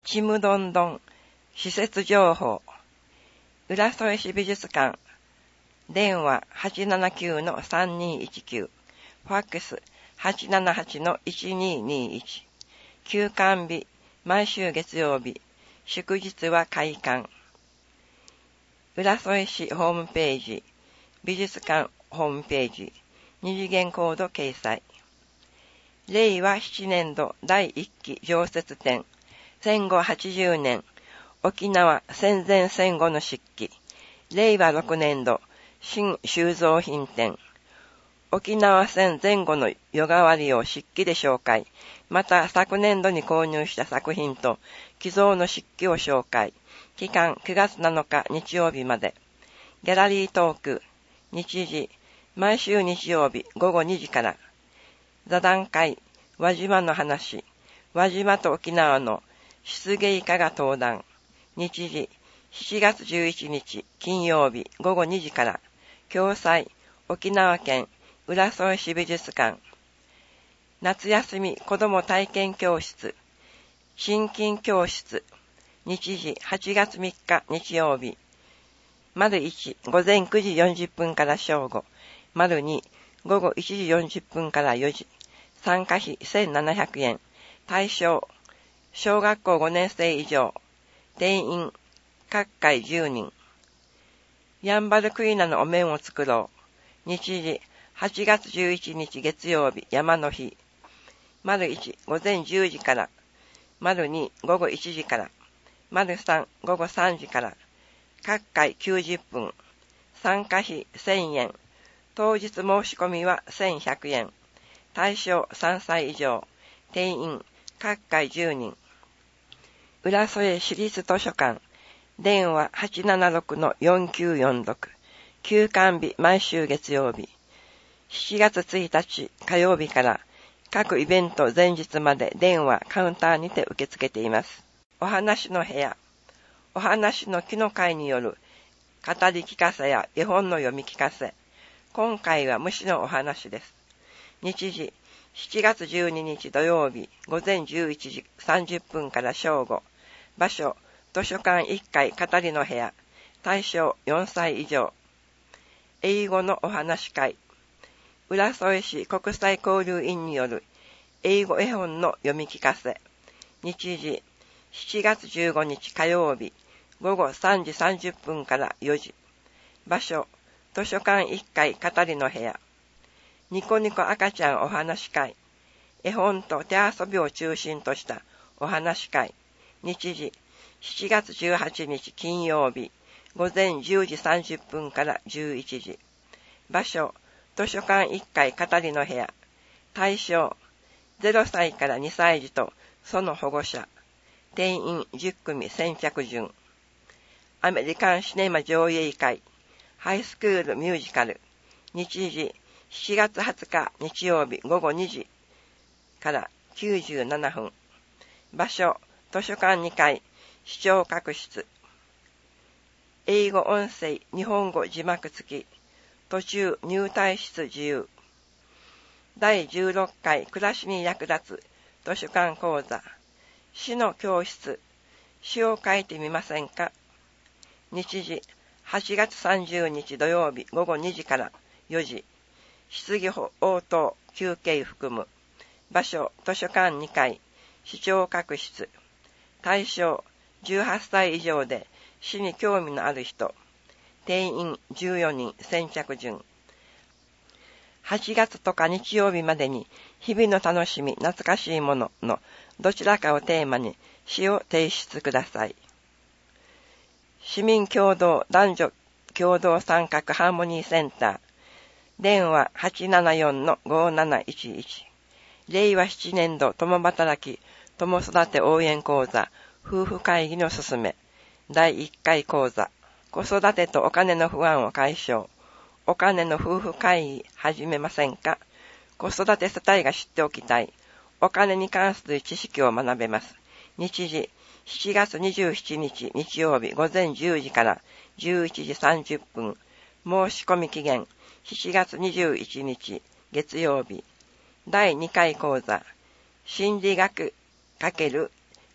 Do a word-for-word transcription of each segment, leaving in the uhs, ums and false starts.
ちむどんどん施設情報浦添市美術館電話 はちななきゅうのさんにいちきゅう ファックス はちななはちのいちににいち休館日毎週月曜日祝日は開館浦添市ホームページ美術館ホームページ二次元コード掲載れいわななねんどだいいっき常設展戦後はちじゅうねん沖縄戦前戦後の漆器れいわろくねんど新収蔵品展沖縄戦前後の夜替わりを漆器で紹介また昨年度に購入した作品と寄贈の漆器を紹介期間くがつなのか日曜日までギャラリートーク日時毎週日曜日ごごにじから座談会輪島の話輪島と沖縄の漆芸家が登壇日時しちがつじゅういちにち金曜日ごごにじから共催沖縄県浦添市美術館夏休み子ども体験教室親近教室日時はちがつみっか日曜日丸いち午前くじよんじゅっぷんから正午丸に午後いちじよんじゅっぷんからよじ参加費せんななひゃくえん対象小学校ごねんせい以上定員各回じゅうにんやんばるクイナのお面を作ろう日時はちがつじゅういちにち月曜日山の日丸いち午前じゅうじから丸に午後いちじから丸さん午後さんじから各回きゅうじゅっぷん参加費せんえん当日申し込みはせんひゃくえん対象さんさい以上定員各回じゅうにん浦添市立図書館電話 はちななろくのよんきゅうよんろく 休館日毎週月曜日しちがつついたち火曜日から各イベント前日まで電話カウンターにて受け付けていますお話の部屋お話の木の会による語り聞かせや絵本の読み聞かせ今回は虫のお話です日時しちがつじゅうににち土曜日午前じゅういちじさんじゅっぷんから正午場所図書館いっかい語りの部屋対象よんさい以上英語のお話会浦添市国際交流員による英語絵本の読み聞かせ日時しちがつじゅうごにち火曜日ごごさんじさんじゅっぷんからよじ場所図書館いっかい語りの部屋ニコニコ赤ちゃんお話会絵本と手遊びを中心としたお話会日時しちがつじゅうはちにち金曜日午前じゅうじさんじゅっぷんからじゅういちじ場所図書館いっかい語りの部屋対象ゼロさいからにさい児とその保護者定員じゅっくみ先着順アメリカンシネマ上映会ハイスクールミュージカル日時しちがつはつか日曜日ごごにじからきゅうじゅうななふん場所図書館にかい視聴覚室英語音声日本語字幕付き途中入退室自由だいじゅうろっかい暮らしに役立つ図書館講座詩の教室詩を書いてみませんか日時はちがつさんじゅうにち土曜日ごごにじからよじ質疑応答休憩含む場所図書館にかい視聴覚室対象じゅうはっさい以上で詩に興味のある人定員じゅうよにん先着順はちがつとおか日曜日までに日々の楽しみ懐かしいもののどちらかをテーマに詩を提出ください市民共同男女共同参画ハーモニーセンター電話 はちななよんのごなないちいちれいわななねんど共働き共育て応援講座夫婦会議のすすめだいいっかい講座子育てとお金の不安を解消お金の夫婦会議始めませんか子育て世帯が知っておきたいお金に関する知識を学べます日時しちがつにじゅうしちにち日曜日午前じゅうじからじゅういちじさんじゅっぷん申し込み期限しちがつにじゅういちにち月曜日だいにかい講座心理学×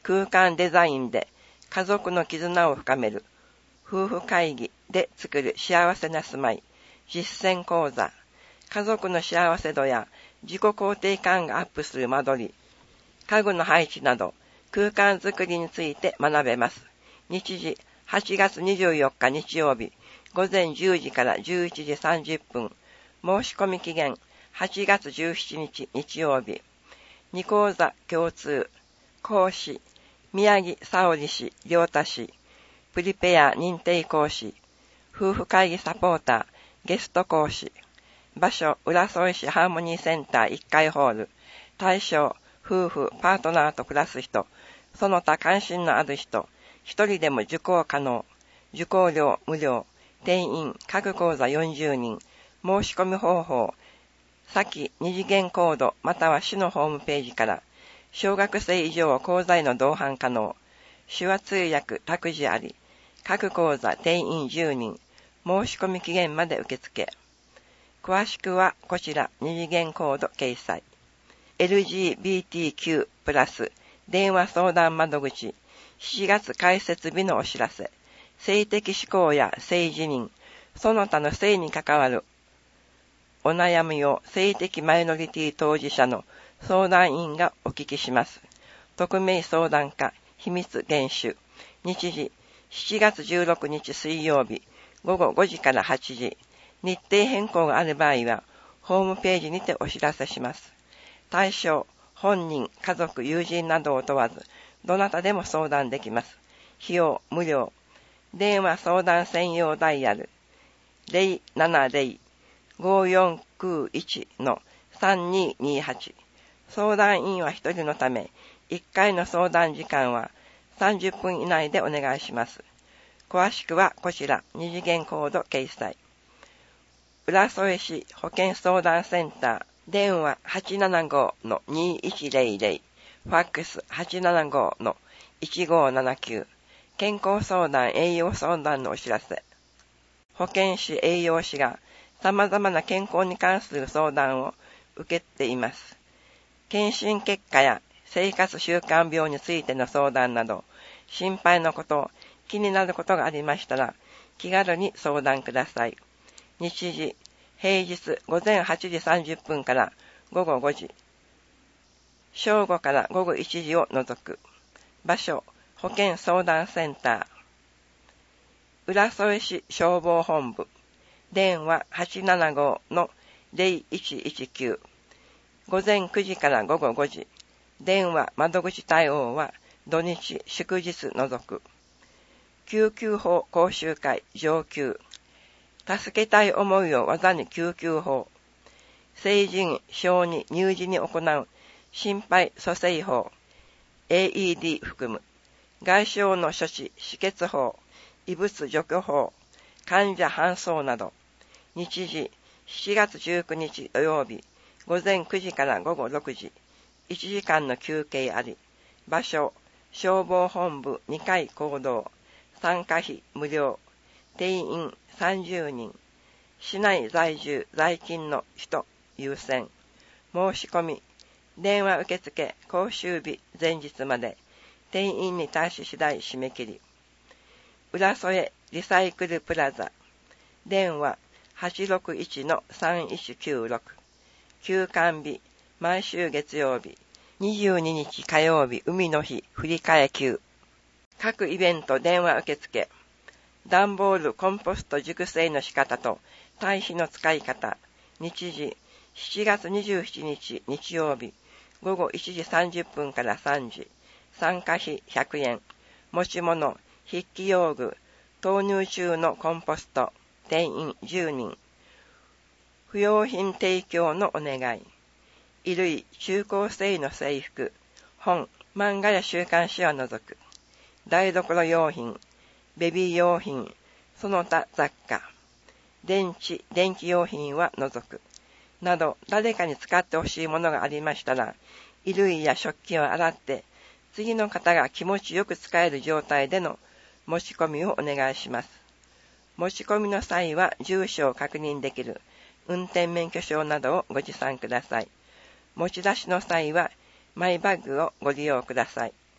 空間デザインで家族の絆を深める夫婦会議で作る幸せな住まい実践講座、家族の幸せ度や自己肯定感がアップする間取り、家具の配置など空間づくりについて学べます。日時はちがつにじゅうよっか日曜日午前じゅうじからじゅういちじさんじゅっぷん、申し込み期限はちがつじゅうしちにち日曜日、に講座共通、講師、宮城沙織氏、良太氏、プリペア認定講師、夫婦会議サポーター、ゲスト講師、場所、浦添市ハーモニーセンターいっかいホール、対象、夫婦、パートナーと暮らす人、その他関心のある人、一人でも受講可能、受講料無料、定員、各講座よんじゅうにん、申し込み方法、先二次元コードまたは市のホームページから、小学生以上講座への同伴可能、手話通訳託児あり、各講座定員じゅうにん、申し込み期限まで受付。詳しくはこちら二次元コード掲載。エルジービーティーキュー プラス電話相談窓口しちがつ開設日のお知らせ。性的指向や性自認、その他の性に関わるお悩みを性的マイノリティ当事者の相談員がお聞きします。匿名相談課秘密厳守。日時しちがつじゅうろくにち水曜日午後ごじからはちじ。日程変更がある場合はホームページにてお知らせします。対象、本人、家族、友人などを問わず、どなたでも相談できます。費用無料。電話相談専用ダイヤル ゼロななゼロ ごよんきゅういち のさんにーにーはち。相談員はひとりのため、いっかいの相談時間はさんじゅっぷん以内でお願いします。詳しくはこちら二次元コード掲載。浦添市保健相談センター、電話 はちななご のにいちゼロゼロ、ファックス はちななご のいちごななきゅう、健康相談栄養相談のお知らせ。保健師栄養士が様々な健康に関する相談を受けています。検診結果や生活習慣病についての相談など、心配なこと、気になることがありましたら、気軽に相談ください。日時、平日午前はちじさんじゅっぷんから午後ごじ。正午から午後いちじを除く。場所、保健相談センター。浦添市消防本部。電話 はちななご のゼロいちいちきゅう。午前くじから午後ごじ。電話窓口対応は土日祝日除く。救急法講習会上級。助けたい思いを技に救急法。成人小児乳児に行う心肺蘇生法。エーイーディー 含む。外傷の処置止血法。異物除去法。患者搬送など。日時しちがつじゅうくにち土曜日午前くじから午後ろくじ。いちじかんの休憩あり。場所消防本部にかい講堂。参加費無料。定員さんじゅうにん。市内在住在勤の人優先。申し込み。電話受付講習日前日まで。定員に達し次第締め切り。浦添リサイクルプラザ。電話 はちろくいちのさんいちきゅうろく。休館日毎週月曜日。にじゅうににち火曜日海の日振り替え休。各イベント電話受付。段ボールコンポスト熟成の仕方と堆肥の使い方。日時しちがつにじゅうしちにち日曜日午後いちじさんじゅっぷんからさんじ。参加費ひゃくえん。持ち物筆記用具投入中のコンポスト。定員じゅうにん。不用品提供のお願い。衣類中高生の制服。本漫画や週刊誌は除く。台所用品ベビー用品、その他雑貨、電池、電気用品は除く。など、誰かに使ってほしいものがありましたら、衣類や食器を洗って、次の方が気持ちよく使える状態での持ち込みをお願いします。持ち込みの際は、住所を確認できる運転免許証などをご持参ください。持ち出しの際は、マイバッグをご利用ください。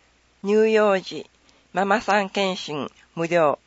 乳幼児ママさん検診無料。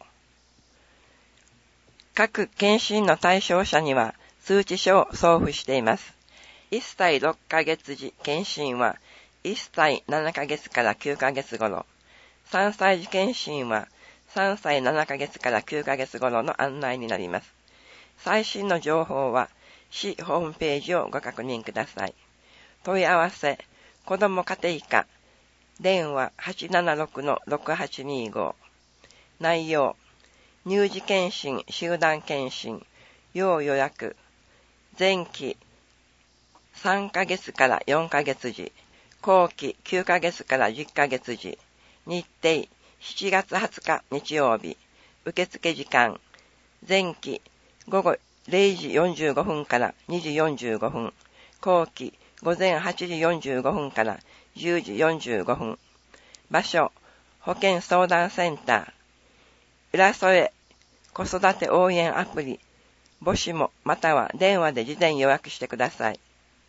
各検診の対象者には通知書を送付しています。いっさいろっかげつ時検診はいっさいななかげつからきゅうかげつ頃、さんさい児検診はさんさいななかげつからきゅうかげつ頃の案内になります。最新の情報は市ホームページをご確認ください。問い合わせ、子ども家庭科、電話 はちななろくのろくはちにご。内容、乳児検診、集団検診、要予約、前期さんかげつからよんかげつ時、後期きゅうかげつからじゅっかげつ時、日程しちがつはつか日曜日、受付時間、前期午後れいじよんじゅうごふんからにじよんじゅうごふん、後期午前はちじよんじゅうごふんからじゅうじよんじゅうごふん。場所、保健相談センター、浦添子育て応援アプリ、母子もまたは電話で事前予約してください。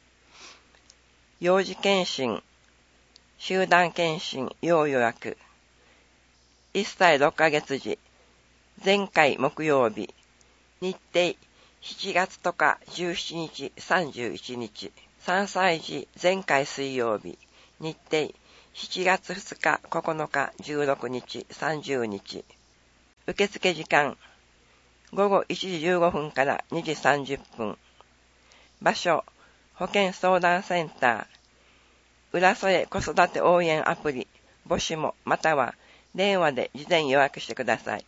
幼児検診、集団検診要予約。いっさいろっかげつ時、前回木曜日、日程しちがつとおかじゅうしちにちさんじゅういちにち、さんさい児前回水曜日、日程しちがつふつかここのかじゅうろくにちさんじゅうにち。受付時間、午後いちじじゅうごふんからにじさんじゅっぷん。場所、保健相談センター、浦添子育て応援アプリ、母子もまたは電話で事前予約してください。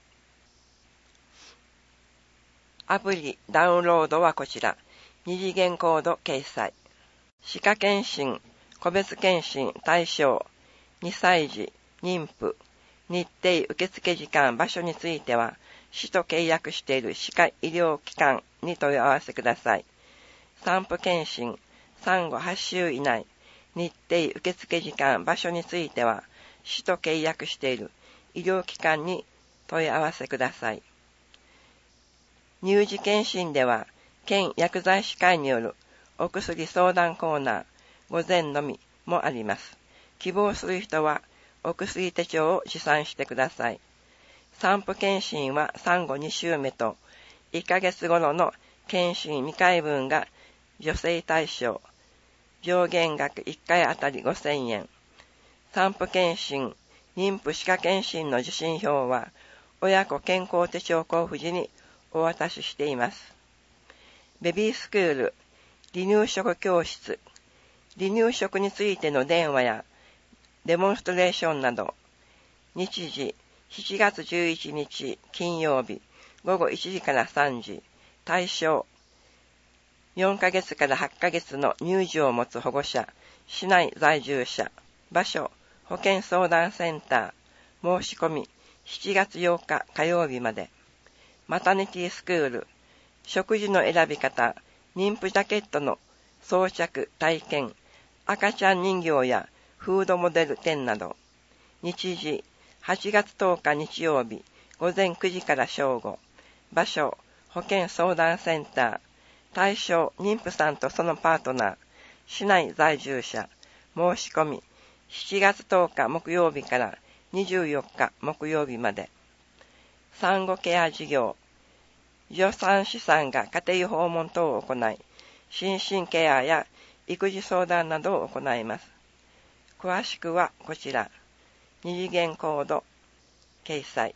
アプリダウンロードはこちら。二次元コード掲載。歯科検診、個別検診対象、にさい児、妊婦、日程受付時間、場所については、市と契約している歯科医療機関に問い合わせください。産婦検診、産後はちしゅう以内、日程受付時間、場所については、市と契約している医療機関に問い合わせください。乳児検診では、県薬剤師会によるお薬相談コーナー、午前のみもあります。希望する人は、お薬手帳を持参してください。産婦検診は産後に週目と、いっかげつ頃の検診にかいぶんが助成対象、上限額いっかいあたりごせんえん。産婦検診、妊婦歯科検診の受診票は、親子健康手帳交付時にお渡ししています。ベビースクール、離乳食教室、離乳食についての電話やデモンストレーションなど、日時しちがつじゅういちにち金曜日午後いちじからさんじ、対象よんかげつからはちかげつの乳児を持つ保護者、市内在住者、場所、保健相談センター、申し込みしちがつようか火曜日まで。マタニティスクール、食事の選び方、妊婦ジャケットの装着体験、赤ちゃん人形やフードモデル展など、日時はちがつとおか日曜日午前くじから正午、場所、保健相談センター、対象妊婦さんとそのパートナー、市内在住者、申し込みしちがつとおか木曜日からにじゅうよっか木曜日まで。産後ケア事業、助産師さんが家庭訪問等を行い、心身ケアや育児相談などを行います。詳しくはこちら、二次元コード掲載。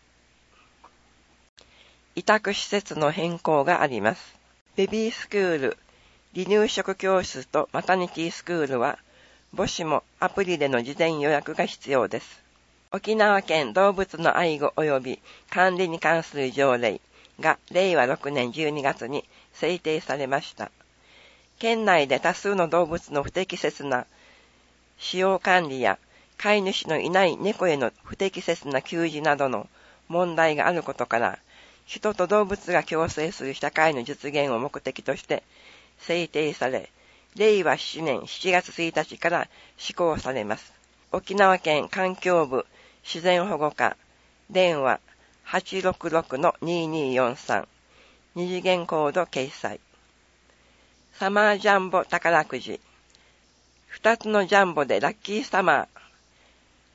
委託施設の変更があります。ベビースクール、離乳食教室とマタニティスクールは、母子もアプリでの事前予約が必要です。沖縄県動物の愛護及び管理に関する条例がれいわろくねんじゅうにがつに制定されました。県内で多数の動物の不適切な使用管理や飼い主のいない猫への不適切な給仕などの問題があることから、人と動物が共生する社会の実現を目的として制定され、れいわななねんしちがつついたちから施行されます。沖縄県環境部自然保護課、電話 はちろくろくのにによんさん、二次元コード掲載。サマージャンボ宝くじ、ふたつのジャンボでラッキーサマー、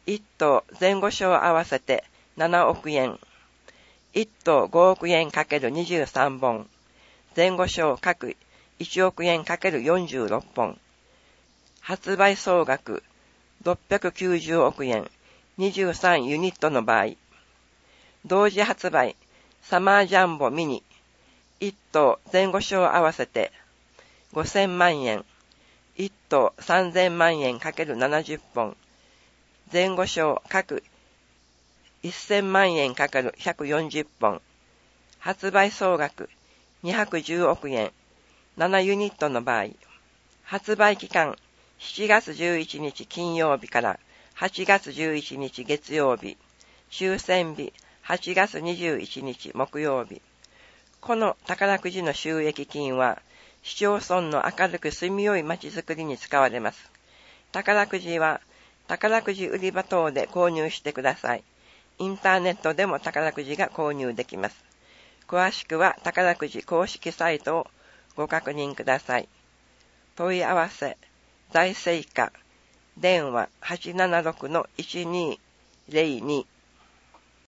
いっ等前後賞合わせてななおくえん。いっ等ごおくえん ×にじゅうさん 本。前後賞各いちおくえん ×よんじゅうろっ 本。発売総額ろっぴゃくきゅうじゅうおくえん、にじゅうさんユニットの場合。同時発売サマージャンボミニ。いっ等前後賞合わせてごせんまんえん。いっ等さんぜんまんえん ×ななじゅっ 本。前後賞各せんまんえん ×ひゃくよんじゅっ 本。発売総額にひゃくじゅうおくえん、ななユニットの場合。発売期間しちがつじゅういちにち金曜日からはちがつじゅういちにち月曜日。抽選日はちがつにじゅういちにち木曜日。この宝くじの収益金は市町村の明るく住みよい街づくりに使われます。宝くじは宝くじ売り場等で購入してください。インターネットでも宝くじが購入できます。詳しくは宝くじ公式サイトをご確認ください。問い合わせ、財政課、電話 はちななろくのいちにーぜろに